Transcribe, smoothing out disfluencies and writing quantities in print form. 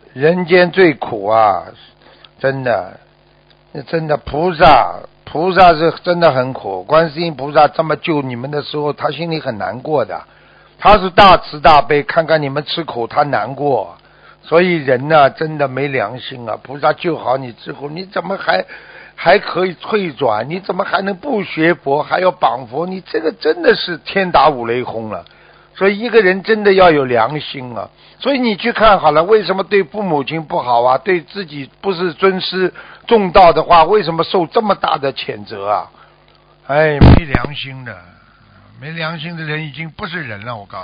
人间最苦啊，真的，真的菩萨是真的很苦。观世音菩萨这么救你们的时候，他心里很难过的。他是大慈大悲，看看你们吃苦，他难过。所以人呢，真的没良心啊！菩萨救好你之后，你怎么还可以退转？你怎么还能不学佛，还要绑佛？你这个真的是天打五雷轰了。所以一个人真的要有良心啊！所以你去看好了，为什么对父母亲不好啊？对自己不是尊师重道的话，为什么受这么大的谴责啊？哎，没良心的，没良心的人已经不是人了，我告诉你。